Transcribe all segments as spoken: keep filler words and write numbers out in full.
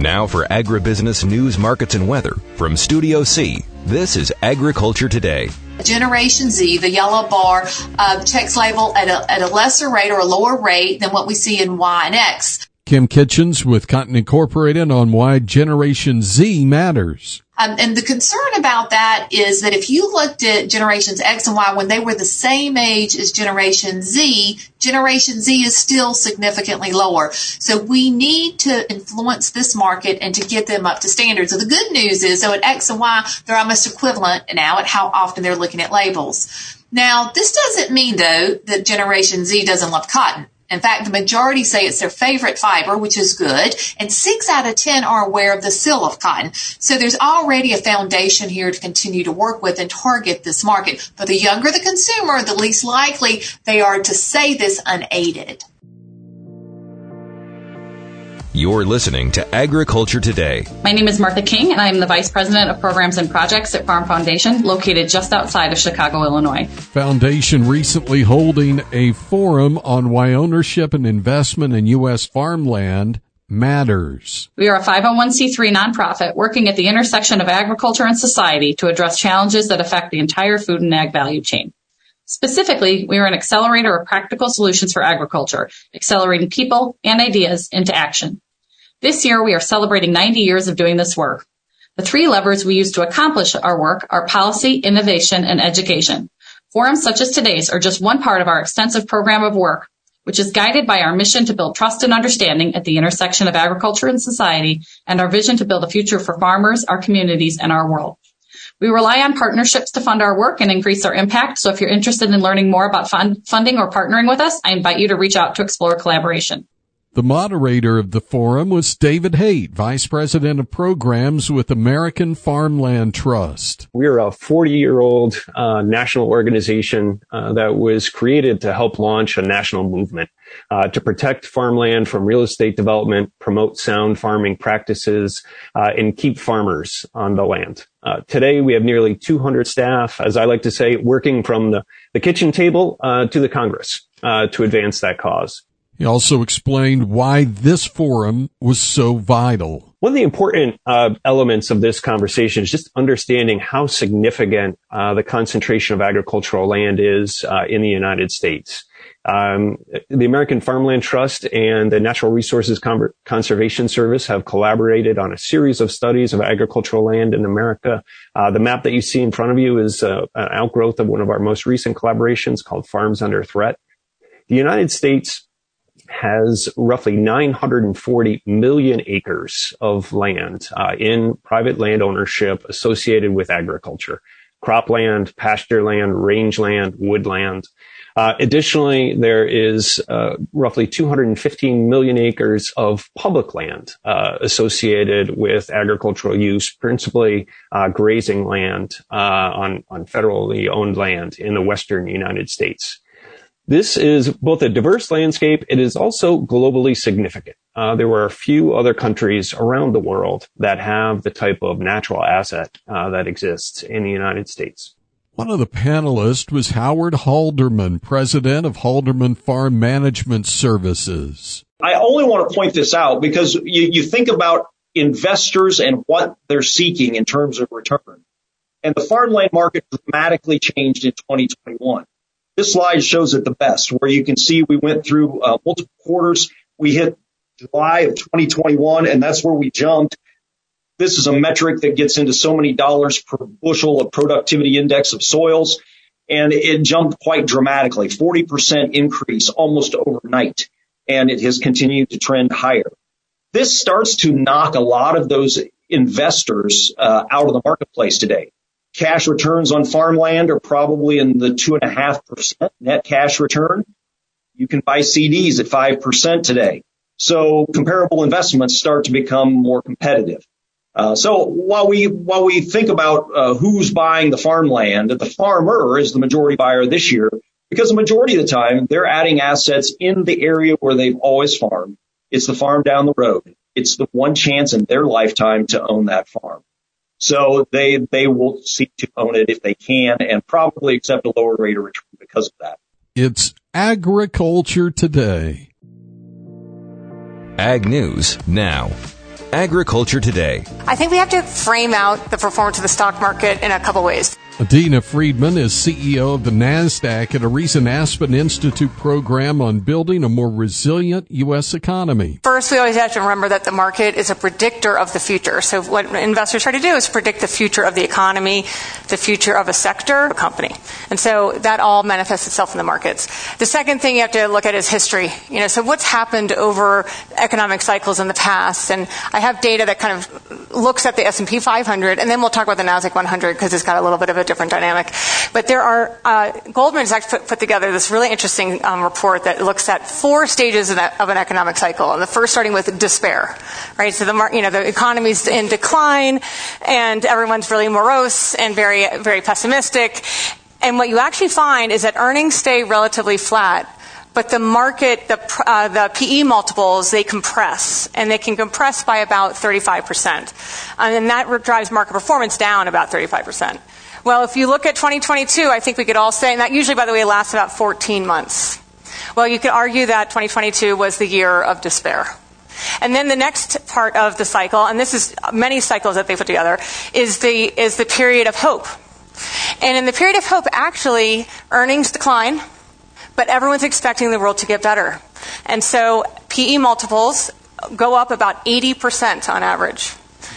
Now for agribusiness news, markets, and weather from Studio C, this is Agriculture Today. Generation Z, the yellow bar, uh, checks label at a, at a lesser rate or a lower rate than what we see in Y and X. Kim Kitchens with Cotton Incorporated on why Generation Z matters. Um, and the concern about that is that if you looked at generations X and Y when they were the same age as Generation Z, Generation Z is still significantly lower. So we need to influence this market and to get them up to standard. So the good news is, so at X and Y, they're almost equivalent now at how often they're looking at labels. Now, this doesn't mean, though, that Generation Z doesn't love cotton. In fact, the majority say it's their favorite fiber, which is good, and six out of ten are aware of the seal of cotton. So there's already a foundation here to continue to work with and target this market. But the younger the consumer, the least likely they are to say this unaided. You're listening to Agriculture Today. My name is Martha King, and I am the Vice President of Programs and Projects at Farm Foundation, located just outside of Chicago, Illinois. Foundation recently holding a forum on why ownership and investment in U S farmland matters. We are a five oh one c three nonprofit working at the intersection of agriculture and society to address challenges that affect the entire food and ag value chain. Specifically, we are an accelerator of practical solutions for agriculture, accelerating people and ideas into action. This year, we are celebrating ninety years of doing this work. The three levers we use to accomplish our work are policy, innovation, and education. Forums such as today's are just one part of our extensive program of work, which is guided by our mission to build trust and understanding at the intersection of agriculture and society, and our vision to build a future for farmers, our communities, and our world. We rely on partnerships to fund our work and increase our impact, so if you're interested in learning more about fund, funding or partnering with us, I invite you to reach out to explore collaboration. The moderator of the forum was David Haight, Vice President of Programs with American Farmland Trust. We're a forty-year-old uh, national organization uh, that was created to help launch a national movement uh, to protect farmland from real estate development, promote sound farming practices, uh, and keep farmers on the land. Uh, today, we have nearly two hundred staff, as I like to say, working from the, the kitchen table uh, to the Congress uh, to advance that cause. He also explained why this forum was so vital. One of the important uh, elements of this conversation is just understanding how significant uh, the concentration of agricultural land is uh, in the United States. Um, the American Farmland Trust and the Natural Resources Con- Conservation Service have collaborated on a series of studies of agricultural land in America. Uh, the map that you see in front of you is uh, an outgrowth of one of our most recent collaborations called Farms Under Threat. The United States has roughly nine hundred forty million acres of land uh, in private land ownership associated with agriculture, cropland, pasture land, rangeland, woodland. Uh, additionally, there is uh, roughly two hundred fifteen million acres of public land uh, associated with agricultural use, principally uh, grazing land uh, on, on federally owned land in the western United States. This is both a diverse landscape. It is also globally significant. Uh, there were a few other countries around the world that have the type of natural asset uh, that exists in the United States. One of the panelists was Howard Halderman, president of Halderman Farm Management Services. I only want to point this out because you, you think about investors and what they're seeking in terms of return. And the farmland market dramatically changed in twenty twenty-one. This slide shows it the best, where you can see we went through uh, multiple quarters. We hit July of twenty twenty-one, and that's where we jumped. This is a metric that gets into so many dollars per bushel of productivity index of soils, and it jumped quite dramatically, forty percent increase almost overnight, and it has continued to trend higher. This starts to knock a lot of those investors uh, out of the marketplace today. Cash returns on farmland are probably in the two point five percent net cash return. You can buy C Ds at five percent today. So comparable investments start to become more competitive. Uh, so while we while we think about uh, who's buying the farmland, the farmer is the majority buyer this year because the majority of the time they're adding assets in the area where they've always farmed. It's the farm down the road. It's the one chance in their lifetime to own that farm. So they they will seek to own it if they can and probably accept a lower rate of return because of that. It's Agriculture Today. Ag News Now. Agriculture Today. I think we have to frame out the performance of the stock market in a couple ways. Adina Friedman is C E O of the NASDAQ at a recent Aspen Institute program on building a more resilient U S economy. First, we always have to remember that the market is a predictor of the future. So what investors try to do is predict the future of the economy, the future of a sector, a company. And so that all manifests itself in the markets. The second thing you have to look at is history. You know, so what's happened over economic cycles in the past? And I have data that kind of looks at the S and P five hundred, and then we'll talk about the NASDAQ one hundred because it's got a little bit of a different dynamic. But there are, uh, Goldman has actually put, put together this really interesting um, report that looks at four stages of, that, of an economic cycle. And the first starting with despair, right? So the, mar- you know, the economy's in decline and everyone's really morose and very, very pessimistic. And what you actually find is that earnings stay relatively flat. But the market, the, uh, the P E multiples, they compress, and they can compress by about thirty-five percent. And that drives market performance down about thirty-five percent. Well, if you look at twenty twenty-two, I think we could all say, and that usually, by the way, lasts about fourteen months. Well, you could argue that twenty twenty-two was the year of despair. And then the next part of the cycle, and this is many cycles that they put together, is the, is the period of hope. And in the period of hope, actually, earnings decline, but everyone's expecting the world to get better. And so P E multiples go up about eighty percent on average.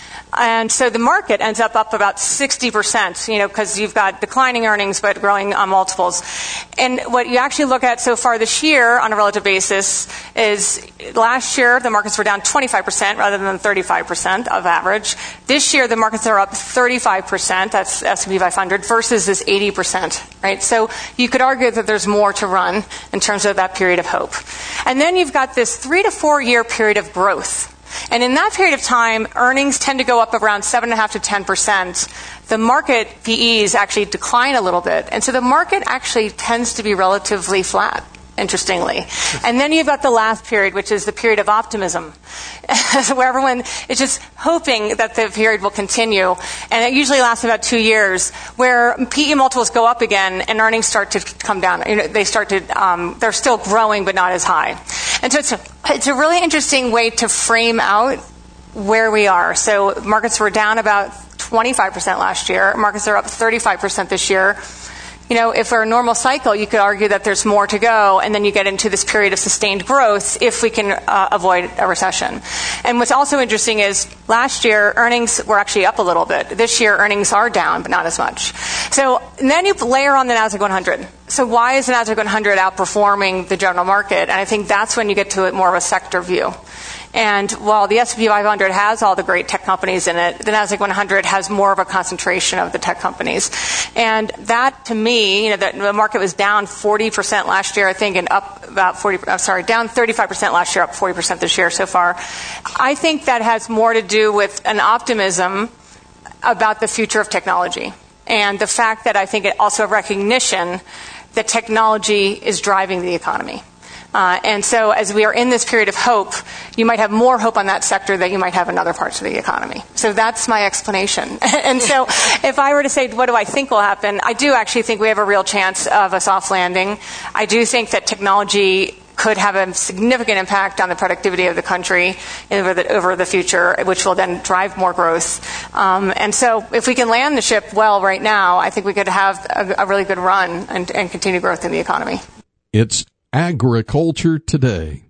And so the market ends up up about sixty percent, you know, because you've got declining earnings but growing uh, multiples. And what you actually look at so far this year on a relative basis is last year the markets were down twenty-five percent rather than thirty-five percent of average. This year the markets are up thirty-five percent, that's S and P five hundred, versus this eighty percent, right? So you could argue that there's more to run in terms of that period of hope. And then you've got this three to four year period of growth. And in that period of time, earnings tend to go up around seven point five to ten percent. The market P Es actually decline a little bit. And so the market actually tends to be relatively flat, interestingly. And then you've got the last period, which is the period of optimism, where everyone is just hoping that the period will continue. And it usually lasts about two years, where P E multiples go up again and earnings start to come down. You know, they start to, um, they're still growing, but not as high. And so it's a, it's a really interesting way to frame out where we are. So markets were down about twenty-five percent last year. Markets are up thirty-five percent this year. You know, if we're a normal cycle, you could argue that there's more to go, and then you get into this period of sustained growth if we can uh, avoid a recession. And what's also interesting is last year, earnings were actually up a little bit. This year, earnings are down, but not as much. So and then you layer on the NASDAQ one hundred. So why is the NASDAQ one hundred outperforming the general market? And I think that's when you get to more of a sector view. And while the S and P five hundred has all the great tech companies in it, the NASDAQ one hundred has more of a concentration of the tech companies. And that, to me, you know, the, the market was down forty percent last year, I think, and up about forty, I'm sorry, down thirty-five percent last year, up forty percent this year so far. I think that has more to do with an optimism about the future of technology. And the fact that I think it also a recognition that technology is driving the economy. Uh, and so as we are in this period of hope, you might have more hope on that sector than you might have in other parts of the economy. So that's my explanation. And so if I were to say, what do I think will happen? I do actually think we have a real chance of a soft landing. I do think that technology could have a significant impact on the productivity of the country over the, over the future, which will then drive more growth. Um, and so if we can land the ship well right now, I think we could have a, a really good run and, and continue growth in the economy. It's Agriculture Today.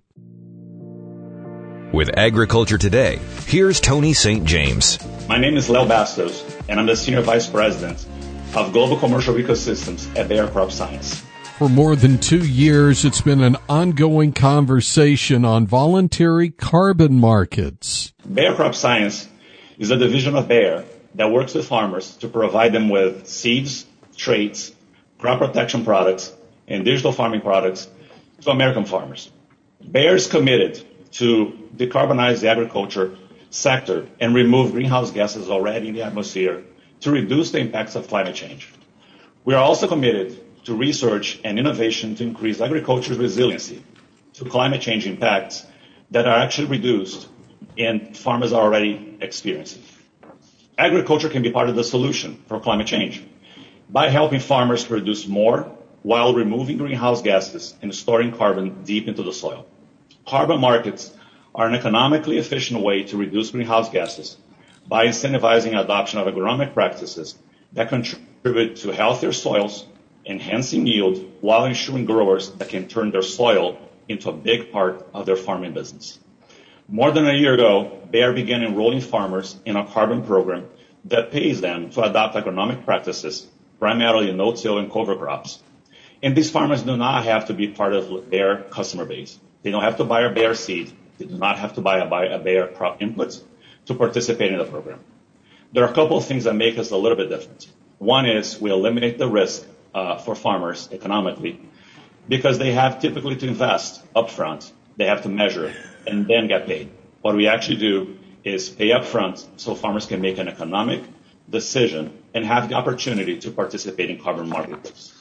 With Agriculture Today, here's Tony Saint James. My name is Leo Bastos, and I'm the Senior Vice President of Global Commercial Ecosystems at Bayer Crop Science. For more than two years, it's been an ongoing conversation on voluntary carbon markets. Bayer Crop Science is a division of Bayer that works with farmers to provide them with seeds, traits, crop protection products, and digital farming products to American farmers. Bayer is committed to decarbonize the agriculture sector and remove greenhouse gases already in the atmosphere to reduce the impacts of climate change. We are also committed to research and innovation to increase agriculture's resiliency to climate change impacts that are actually reduced and farmers are already experiencing. Agriculture can be part of the solution for climate change by helping farmers produce more while removing greenhouse gases and storing carbon deep into the soil. Carbon markets are an economically efficient way to reduce greenhouse gases by incentivizing adoption of agronomic practices that contribute to healthier soils, enhancing yield, while ensuring growers that can turn their soil into a big part of their farming business. More than a year ago, Bayer began enrolling farmers in a carbon program that pays them to adopt agronomic practices, primarily no-till and cover crops. And these farmers do not have to be part of their customer base. They don't have to buy a Bayer seed. They do not have to buy a, buy a Bayer crop inputs to participate in the program. There are a couple of things that make us a little bit different. One is we eliminate the risk uh, for farmers economically because they have typically to invest upfront. They have to measure and then get paid. What we actually do is pay upfront so farmers can make an economic decision and have the opportunity to participate in carbon marketplace.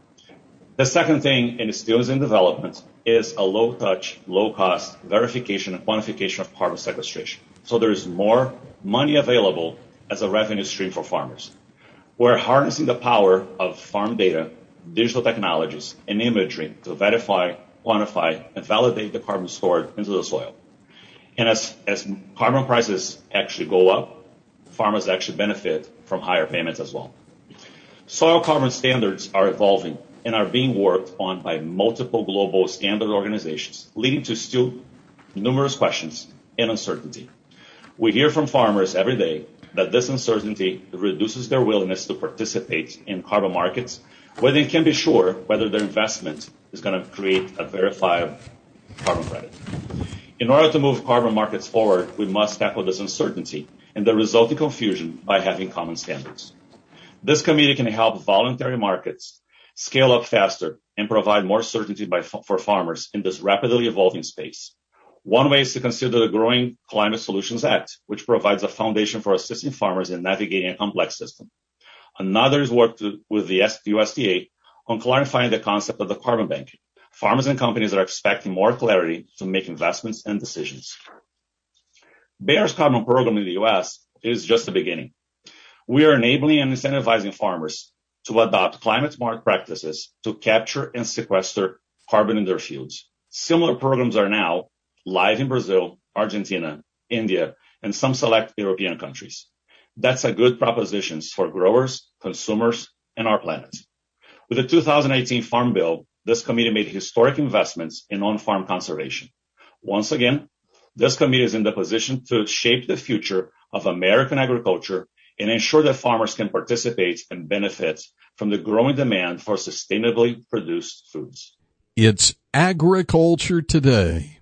The second thing, and it still is in development, is a low-touch, low-cost verification and quantification of carbon sequestration. So there is more money available as a revenue stream for farmers. We're harnessing the power of farm data, digital technologies, and imagery to verify, quantify, and validate the carbon stored into the soil. And as, as carbon prices actually go up, farmers actually benefit from higher payments as well. Soil carbon standards are evolving and are being worked on by multiple global standard organizations, leading to still numerous questions and uncertainty. We hear from farmers every day that this uncertainty reduces their willingness to participate in carbon markets, where they can be sure whether their investment is going to create a verifiable carbon credit. In order to move carbon markets forward, we must tackle this uncertainty and the resulting confusion by having common standards. This committee can help voluntary markets scale up faster and provide more certainty by, for farmers in this rapidly evolving space. One way is to consider the Growing Climate Solutions Act, which provides a foundation for assisting farmers in navigating a complex system. Another is work to, with the U S D A on clarifying the concept of the carbon bank. Farmers and companies are expecting more clarity to make investments and decisions. Bayer's carbon program in the U S is just the beginning. We are enabling and incentivizing farmers to adopt climate-smart practices to capture and sequester carbon in their fields. Similar programs are now live in Brazil, Argentina, India, and some select European countries. That's a good proposition for growers, consumers, and our planet. With the two thousand eighteen Farm Bill, this committee made historic investments in on-farm conservation. Once again, this committee is in the position to shape the future of American agriculture and ensure that farmers can participate and benefit from the growing demand for sustainably produced foods. It's Agriculture Today.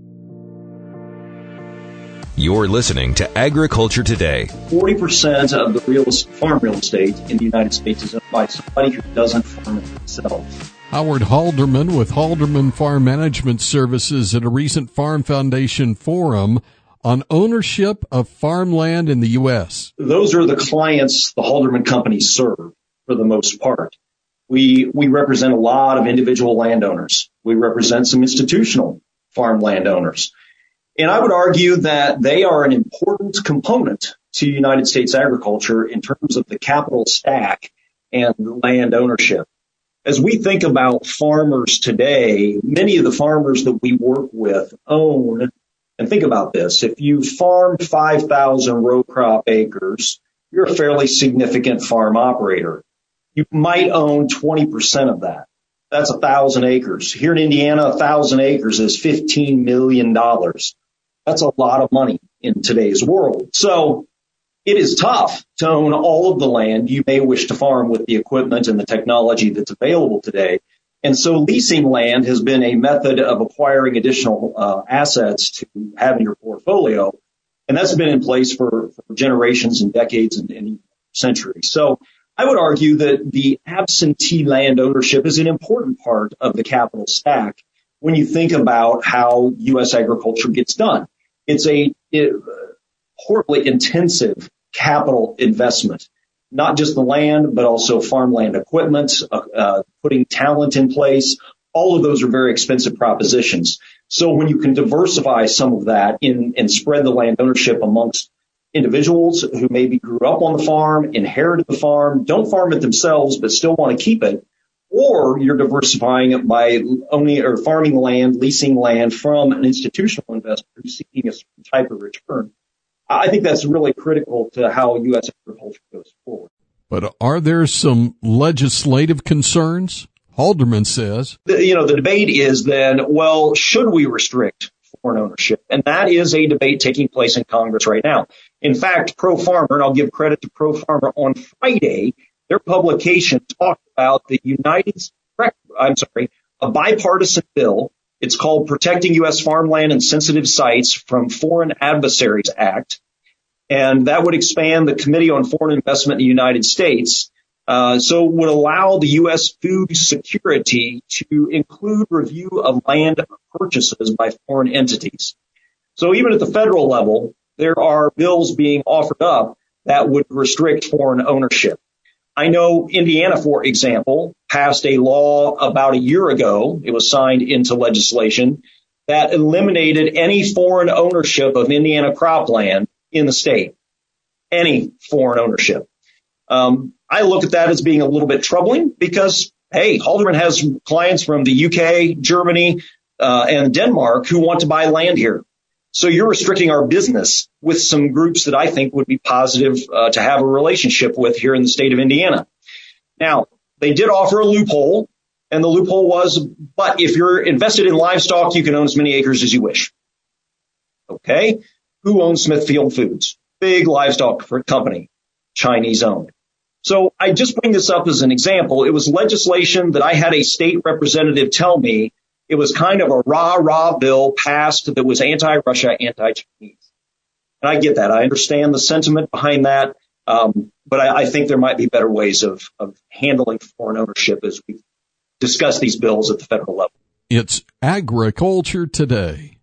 You're listening to Agriculture Today. forty percent of the real farm real estate in the United States is owned by somebody who doesn't farm it himself. Howard Halderman with Halderman Farm Management Services at a recent Farm Foundation forum on ownership of farmland in the U S. Those are the clients the Halderman companies serve for the most part. We we represent a lot of individual landowners. We represent some institutional farm landowners. And I would argue that they are an important component to United States agriculture in terms of the capital stack and land ownership. As we think about farmers today, many of the farmers that we work with own, and think about this, if you farm five thousand row crop acres, you're a fairly significant farm operator. You might own twenty percent of that. That's one thousand acres. Here in Indiana, one thousand acres is fifteen million dollars. That's a lot of money in today's world. So it is tough to own all of the land you may wish to farm with the equipment and the technology that's available today. And so leasing land has been a method of acquiring additional uh, assets to have in your portfolio. And that's been in place for, for generations and decades and, and centuries. So I would argue that the absentee land ownership is an important part of the capital stack when you think about how U S agriculture gets done. It's a it, horribly intensive capital investment, not just the land, but also farmland equipment, uh, uh, putting talent in place. All of those are very expensive propositions. So when you can diversify some of that in, and spread the land ownership amongst individuals who maybe grew up on the farm, inherited the farm, don't farm it themselves, but still want to keep it, or you're diversifying it by owning or farming land, leasing land from an institutional investor who's seeking a certain type of return. I think that's really critical to how U S agriculture goes forward. But are there some legislative concerns? Halderman says, The, you know, the debate is then, well, should we restrict foreign ownership? And that is a debate taking place in Congress right now. In fact, Pro-Farmer, and I'll give credit to Pro-Farmer, on Friday, their publication talked about the United, I'm sorry, a bipartisan bill. It's called Protecting U S Farmland and Sensitive Sites from Foreign Adversaries Act. And that would expand the Committee on Foreign Investment in the United States. Uh, so it would allow the U S food security to include review of land purchases by foreign entities. So even at the federal level, there are bills being offered up that would restrict foreign ownership. I know Indiana, for example, passed a law about a year ago. It was signed into legislation that eliminated any foreign ownership of Indiana cropland in the state. Any foreign ownership. Um, I look at that as being a little bit troubling because, hey, Halderman has clients from the U K, Germany, uh, and Denmark who want to buy land here. So you're restricting our business with some groups that I think would be positive uh, to have a relationship with here in the state of Indiana. Now, they did offer a loophole, and the loophole was, but if you're invested in livestock, you can own as many acres as you wish. Okay. Who owns Smithfield Foods? Big livestock company, Chinese owned. So I just bring this up as an example. It was legislation that I had a state representative tell me it was kind of a rah-rah bill passed that was anti-Russia, anti-Chinese. And I get that. I understand the sentiment behind that. Um, but I, I think there might be better ways of, of handling foreign ownership as we discuss these bills at the federal level. It's Agriculture Today.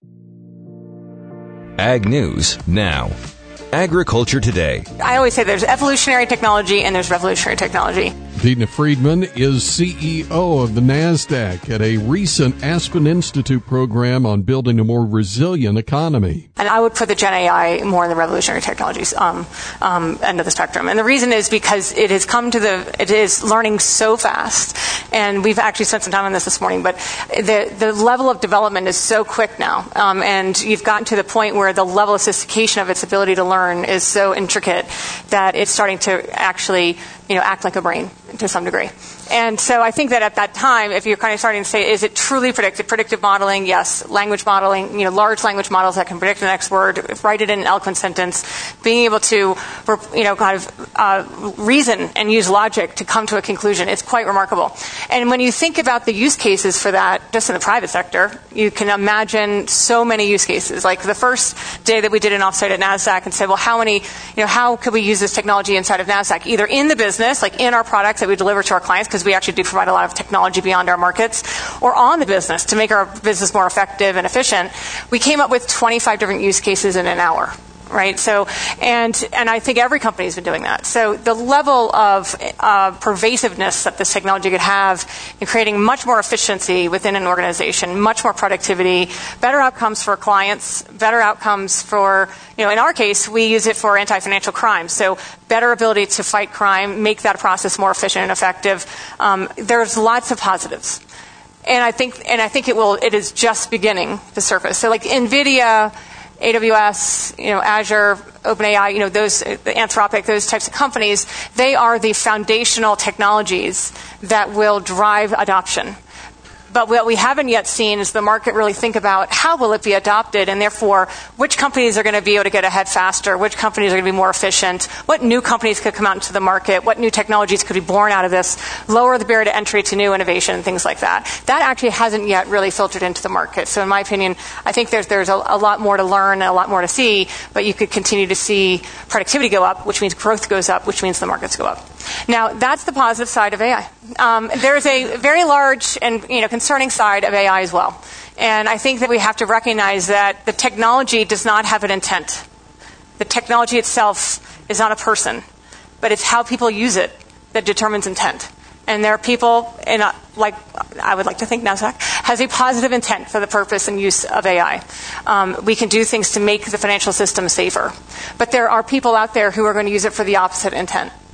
Ag News Now. Agriculture Today. I always say there's evolutionary technology and there's revolutionary technology. Dina Friedman is C E O of the NASDAQ at a recent Aspen Institute program on building a more resilient economy. And I would put the Gen A I more in the revolutionary technologies um, um, end of the spectrum. And the reason is because it has come to the, it is learning so fast. And we've actually spent some time on this this morning, but the, the level of development is so quick now. Um, and you've gotten to the point where the level of sophistication of its ability to learn is so intricate that it's starting to actually, you know, act like a brain to some degree. And so I think that at that time, if you're kind of starting to say, is it truly predictive? Predictive modeling, yes. Language modeling, you know, large language models that can predict the next word, write it in an eloquent sentence, being able to, you know, kind of uh, reason and use logic to come to a conclusion. It's quite remarkable. And when you think about the use cases for that, just in the private sector, you can imagine so many use cases. Like the first day that we did an offsite at NASDAQ and said, well, how many, you know, how could we use this technology inside of NASDAQ? Either in the business, like in our products that we deliver to our clients, because we actually do provide a lot of technology beyond our markets, or on the business to make our business more effective and efficient. We came up with twenty-five different use cases in an hour. Right. So, and and I think every company has been doing that. So the level of uh, pervasiveness that this technology could have in creating much more efficiency within an organization, much more productivity, better outcomes for clients, better outcomes for, you know, in our case, we use it for anti-financial crime. So better ability to fight crime, make that process more efficient and effective. Um, there's lots of positives. And I think, and I think it will, it is just beginning to surface. So like NVIDIA, A W S, you know, Azure, OpenAI, you know, those, Anthropic, those types of companies, they are the foundational technologies that will drive adoption. But what we haven't yet seen is the market really think about how will it be adopted, and therefore which companies are going to be able to get ahead faster, which companies are going to be more efficient, what new companies could come out into the market, what new technologies could be born out of this, lower the barrier to entry to new innovation, things like that. That actually hasn't yet really filtered into the market. So in my opinion, I think there's there's a, a lot more to learn and a lot more to see, but you could continue to see productivity go up, which means growth goes up, which means the markets go up. Now, that's the positive side of A I. Um, there's a very large and, you know, concerning side of A I as well. And I think that we have to recognize that the technology does not have an intent. The technology itself is not a person, but it's how people use it that determines intent. And there are people, in a, like I would like to think NASDAQ, has a positive intent for the purpose and use of A I. Um, we can do things to make the financial system safer. But there are people out there who are going to use it for the opposite intent.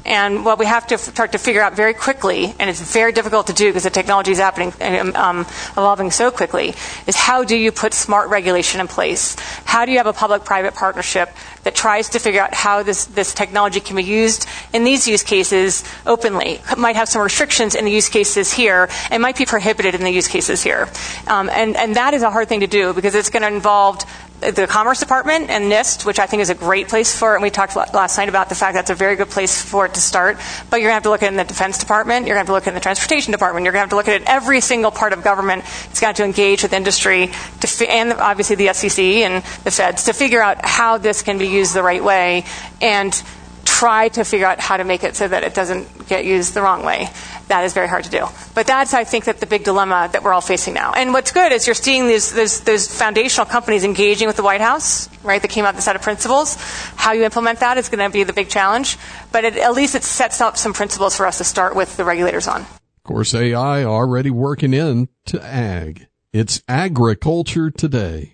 And what we have to start to figure out very quickly, and it's very difficult to do because the technology is happening, um, evolving so quickly, is how do you put smart regulation in place? How do you have a public-private partnership that tries to figure out how this, this technology can be used in these use cases openly? It might have some restrictions in the use cases here, and might be prohibited in the use cases here. Um, and, and that is a hard thing to do because it's going to involve the Commerce Department and NIST, which I think is a great place for it. And we talked last night about the fact that's a very good place for it to start. But you're going to have to look at it in the Defense Department. You're going to have to look at it in the Transportation Department. You're going to have to look at it in every single part of government. It's got to engage with industry to fi- and obviously the S E C and the feds to figure out how this can be used the right way and try to figure out how to make it so that it doesn't get used the wrong way. That is very hard to do. But that's, I think, that the big dilemma that we're all facing now. And what's good is you're seeing these, those, those foundational companies engaging with the White House, right, that came out with a set of principles. How you implement that is going to be the big challenge. But it, at least it sets up some principles for us to start with the regulators on. Of course, A I already working into ag. It's Agriculture Today.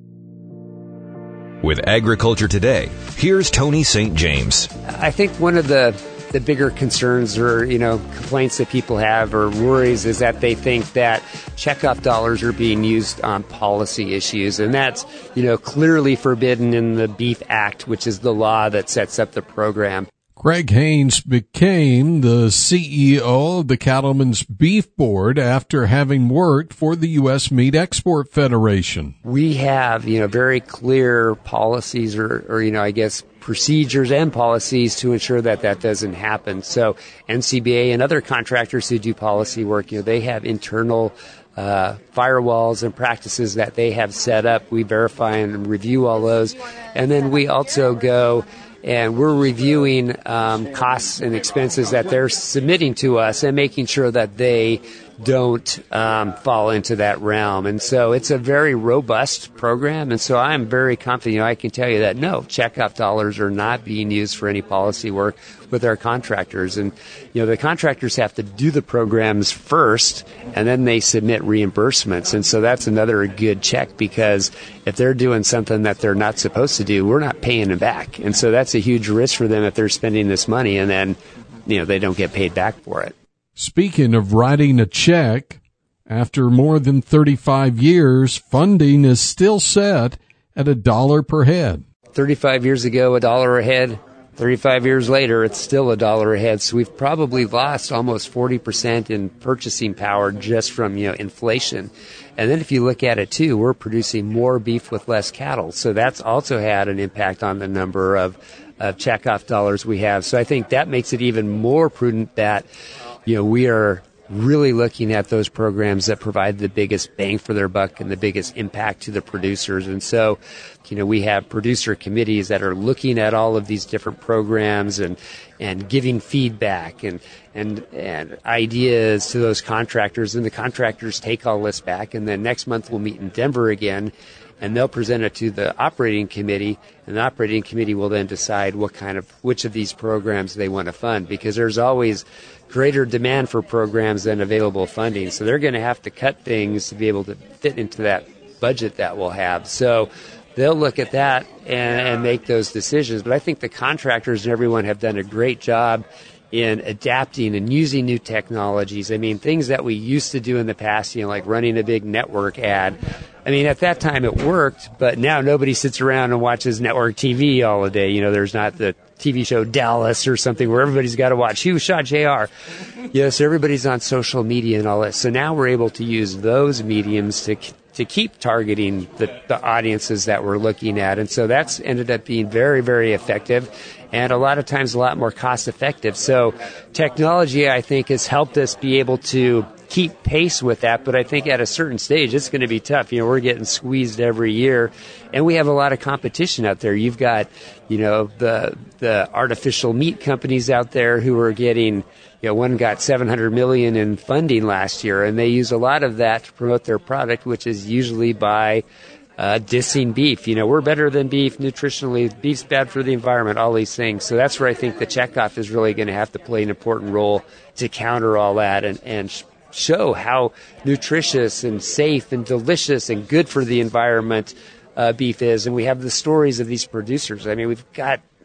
With Agriculture Today, here's Tony Saint James. I think one of the the bigger concerns or, you know, complaints that people have or worries is that they think that checkoff dollars are being used on policy issues. And that's, you know, clearly forbidden in the Beef Act, which is the law that sets up the program. Greg Haynes became the C E O of the Cattlemen's Beef Board after having worked for the U S Meat Export Federation. We have, you know, very clear policies or, or, you know, I guess procedures and policies to ensure that that doesn't happen. So N C B A and other contractors who do policy work, you know, they have internal uh, firewalls and practices that they have set up. We verify and review all those. And then we also go and we're reviewing um, costs and expenses that they're submitting to us and making sure that they don't um, fall into that realm. And so it's a very robust program. And so I'm very confident, you know, I can tell you that, no, checkoff dollars are not being used for any policy work with our contractors. And, you know, the contractors have to do the programs first, and then they submit reimbursements. And so that's another good check, because if they're doing something that they're not supposed to do, we're not paying them back. And so that's a huge risk for them if they're spending this money and then, you know, they don't get paid back for it. Speaking of writing a check, after more than thirty-five years, funding is still set at a dollar per head. thirty-five years ago, a dollar a head. thirty-five years later, it's still a dollar a head. So we've probably lost almost forty percent in purchasing power just from, you know, inflation. And then if you look at it, too, we're producing more beef with less cattle. So that's also had an impact on the number of, of checkoff dollars we have. So I think that makes it even more prudent that, you know, we are really looking at those programs that provide the biggest bang for their buck and the biggest impact to the producers. And so, you know, we have producer committees that are looking at all of these different programs and, and giving feedback and, and, and ideas to those contractors. And the contractors take all this back. And then next month we'll meet in Denver again, and they'll present it to the operating committee, and the operating committee will then decide what kind of, which of these programs they want to fund, because there's always greater demand for programs than available funding. So they're going to have to cut things to be able to fit into that budget that we'll have. So they'll look at that and, and make those decisions. But I think the contractors and everyone have done a great job in adapting and using new technologies. I mean, things that we used to do in the past, you know, like running a big network ad. I mean, at that time it worked, but now nobody sits around and watches network T V all the day. You know, there's not the T V show Dallas or something where everybody's got to watch Who Shot J R. You know, so everybody's on social media and all that. So now we're able to use those mediums to to keep targeting the, the audiences that we're looking at. And so that's ended up being very, very effective, and a lot of times a lot more cost effective. So technology, I think, has helped us be able to keep pace with that. But I think at a certain stage, it's going to be tough. You know, we're getting squeezed every year, and we have a lot of competition out there. You've got, you know, the the artificial meat companies out there who are getting, you know, one got seven hundred million dollars in funding last year, and they use a lot of that to promote their product, which is usually by uh, dissing beef. You know, we're better than beef nutritionally. Beef's bad for the environment, all these things. So that's where I think the checkoff is really going to have to play an important role to counter all that and, and sh- show how nutritious and safe and delicious and good for the environment uh, beef is. And we have the stories of these producers. I mean, we've got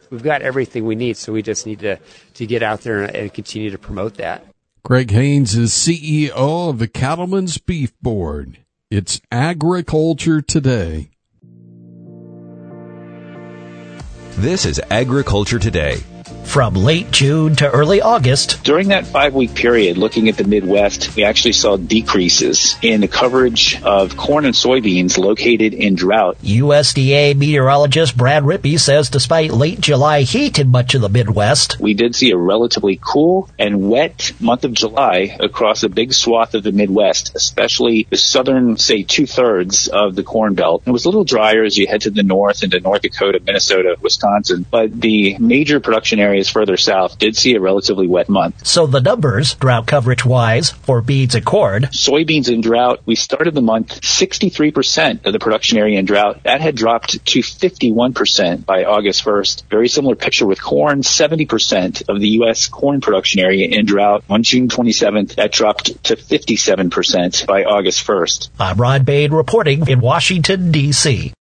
we've got everything we need. So we just need to, to get out there and continue to promote that. Greg Haynes is C E O of the Cattlemen's Beef Board. It's Agriculture Today. This is Agriculture Today. From late June to early August. During that five-week period, looking at the Midwest, we actually saw decreases in the coverage of corn and soybeans located in drought. U S D A meteorologist Brad Rippey says despite late July heat in much of the Midwest, we did see a relatively cool and wet month of July across a big swath of the Midwest, especially the southern, say, two-thirds of the Corn Belt. It was a little drier as you head to the north into North Dakota, Minnesota, Wisconsin, but the major production areas further south did see a relatively wet month. So the numbers, drought coverage-wise, for beans and corn. Soybeans in drought, we started the month sixty-three percent of the production area in drought. That had dropped to fifty-one percent by August first. Very similar picture with corn, seventy percent of the U S corn production area in drought. On June twenty-seventh, that dropped to fifty-seven percent by August first. I'm Ron Bain reporting in Washington, D C